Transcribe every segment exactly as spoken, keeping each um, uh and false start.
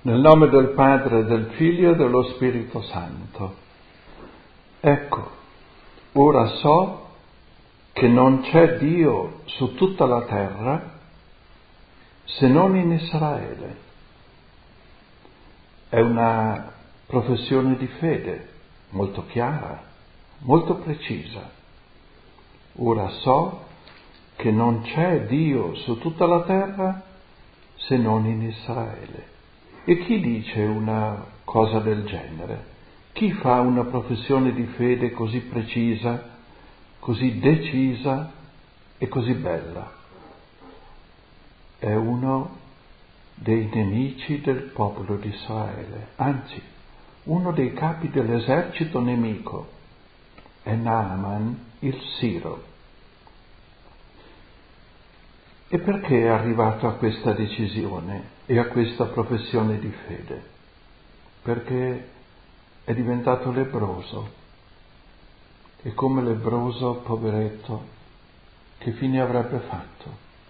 Nel nome del Padre, del Figlio e dello Spirito Santo. Ecco, ora so che non c'è Dio su tutta la terra se non in Israele. È una professione di fede molto chiara, molto precisa. Ora so che non c'è Dio su tutta la terra se non in Israele. E chi dice una cosa del genere? Chi fa una professione di fede così precisa, così decisa e così bella? È uno dei nemici del popolo di Israele, anzi, uno dei capi dell'esercito nemico, è Naaman il Siro. E perché è arrivato a questa decisione e a questa professione di fede? Perché è diventato lebbroso. E come lebbroso, poveretto, che fine avrebbe fatto?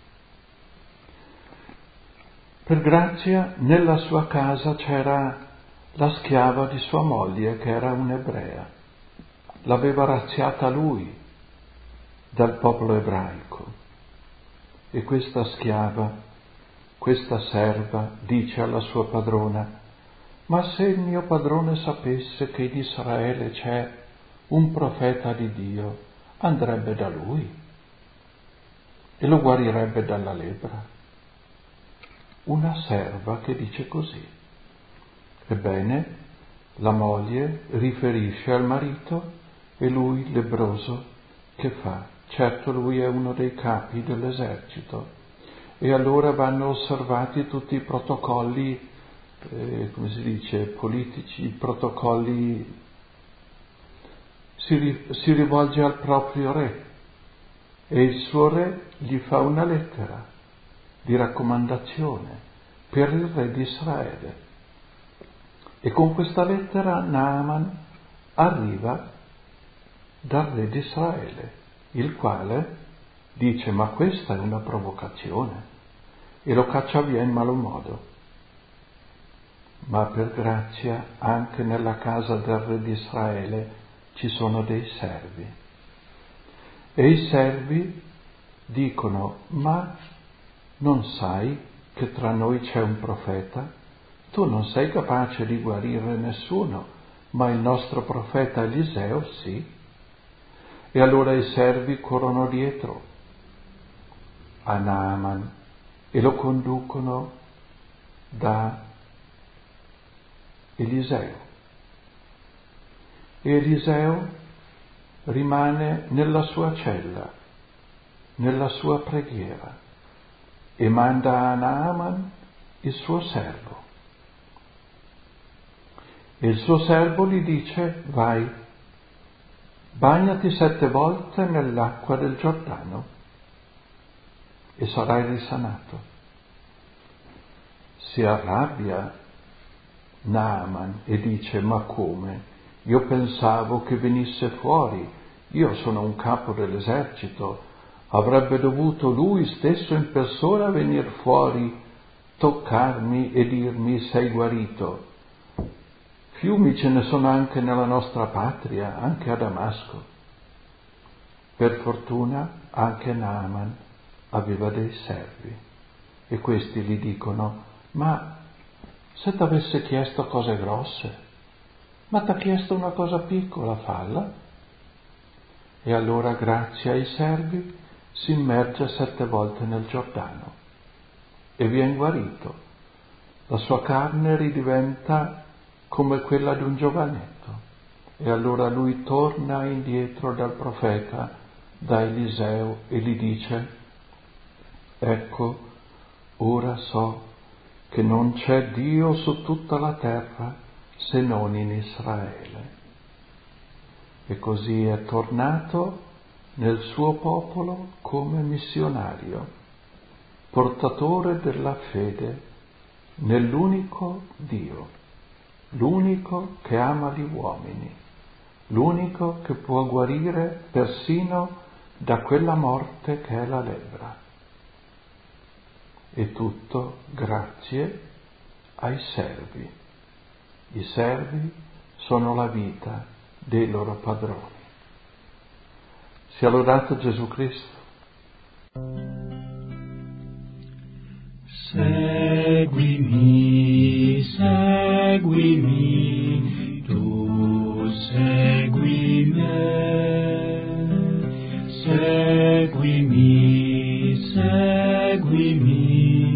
Per grazia, nella sua casa c'era la schiava di sua moglie, che era un'ebrea. L'aveva razziata lui dal popolo ebraico. E questa schiava, questa serva, dice alla sua padrona: ma se il mio padrone sapesse che in Israele c'è un profeta di Dio, andrebbe da lui e lo guarirebbe dalla lebbra. Una serva che dice così. Ebbene, la moglie riferisce al marito e lui, lebbroso, che fa? Certo, lui è uno dei capi dell'esercito e allora vanno osservati tutti i protocolli, eh, come si dice, politici, i protocolli. Si, ri, si rivolge al proprio re e il suo re gli fa una lettera di raccomandazione per il re di Israele. E con questa lettera Naaman arriva dal re di Israele, il quale dice: ma questa è una provocazione, e lo caccia via in malo modo. Ma per grazia anche nella casa del re di Israele ci sono dei servi. E i servi dicono: ma non sai che tra noi c'è un profeta? Tu non sei capace di guarire nessuno, ma il nostro profeta Eliseo sì. E allora i servi corrono dietro a Naaman e lo conducono da Eliseo. E Eliseo rimane nella sua cella, nella sua preghiera, e manda a Naaman il suo servo. E il suo servo gli dice: vai, bagnati sette volte nell'acqua del Giordano e sarai risanato. Si arrabbia Naaman e dice: ma come? Io pensavo che venisse fuori, io sono un capo dell'esercito, avrebbe dovuto lui stesso in persona venire fuori, toccarmi e dirmi: sei guarito. Fiumi ce ne sono anche nella nostra patria, anche a Damasco. Per fortuna anche Naaman aveva dei servi e questi gli dicono: ma se ti avesse chiesto cose grosse, ma ti ha chiesto una cosa piccola, falla. E allora, grazie ai servi, si immerge sette volte nel Giordano e viene guarito. La sua carne ridiventa come quella di un giovanetto. E allora lui torna indietro dal profeta, da Eliseo, e gli dice: ecco, ora so che non c'è Dio su tutta la terra se non in Israele. E così è tornato nel suo popolo come missionario, portatore della fede nell'unico Dio, l'unico che ama gli uomini, l'unico che può guarire persino da quella morte che è la lebbra. E tutto grazie ai servi. I servi sono la vita dei loro padroni. Sia lodato Gesù Cristo. Seguimi, seguimi, tu segui me, seguimi, seguimi.